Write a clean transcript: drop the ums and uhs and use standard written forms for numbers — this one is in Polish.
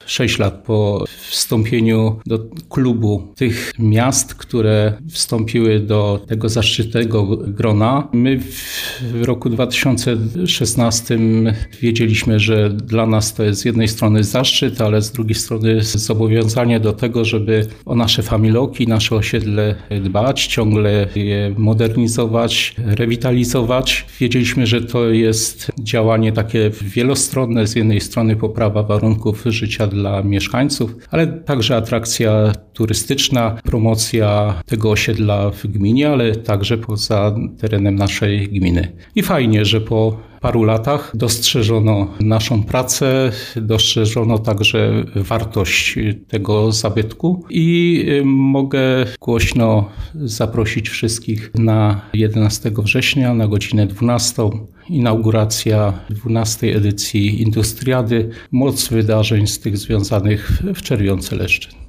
6 lat po wstąpieniu do klubu tych miast, które wstąpiły do tego zaszczytnego grona. My w roku 2016 wiedzieliśmy, że dla nas to jest z jednej strony zaszczyt, ale z drugiej strony zobowiązanie do tego, żeby o nasze familoki, nasze osiedle dbać, ciągle je modernizować, rewitalizować. Wiedzieliśmy, że to jest działanie takie wielostronne, z jednej strony poprawa warunków życia dla mieszkańców, ale także atrakcja turystyczna, promocja tego osiedla w gminie, ale także poza terenem naszej gminy. I fajnie, że po paru latach dostrzeżono naszą pracę, dostrzeżono także wartość tego zabytku i mogę głośno zaprosić wszystkich na 11 września na godzinę 12. Inauguracja 12. edycji Industriady, moc wydarzeń z tych związanych w Czerwionce Leszczyn.